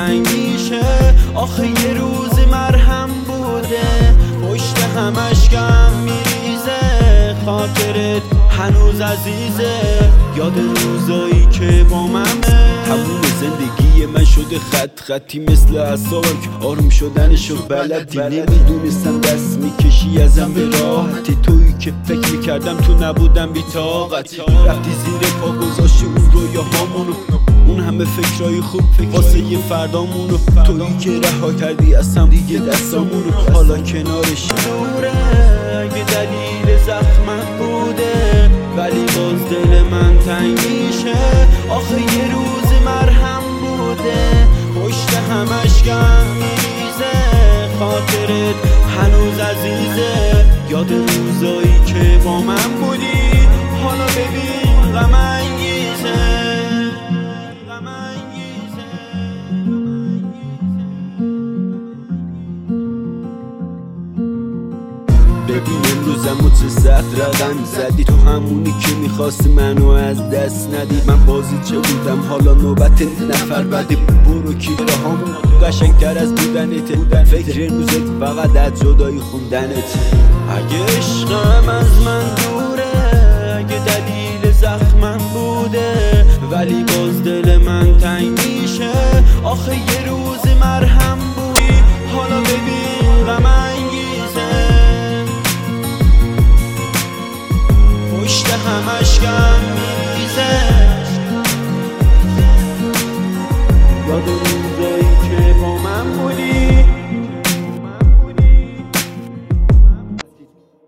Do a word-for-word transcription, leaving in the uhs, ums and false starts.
تنگ میشه. آخه یه روز مرهم بوده، پشت همش غم میریزه. خاطرت هنوز عزیزه، یاد روزایی که با منه. تموم زندگی من شده خط خطی مثل اعصابم که آروم شدنشو بلدی. نمیدونستم دست میکشی ازم به راحتی، تویی که فکر میکردم تو نبودم بی طاقتی. رفتی زیر پا گذاشتی اون رویاهامونو، اون همه فکرای خوب واسه یه فردامونو. تویی که رها کردی از هم دیگه دستامونو، حالا کنارش دوره. اگه دلیل زخمت بوده ولی باز دل من تنگ میشه. آخه یه روز مرهم بوده، پشت همش غم میریزه. خاطرت هنوز عزیزه، یاد روزایی که با من بودی. حالا ببین غم انگیزه، غم انگیزه. ببین امروزم و چه سخت رقم زدی، تو همونی که میخواستی منو از دست ندی. من بازی چه بودم حالا نوبت نفر بعدی. برو کیره همون قشنگتر از بودنته، فکر روزت فقط از جدایی خوندنت. اگه عشقم از من دوره، اگه دلیل زخمم بوده ولی باز دل من تنگ میشه. آخه یه روز مرهم بودی، حالا ببین غم انگیزه. پشت همش غم میریزه.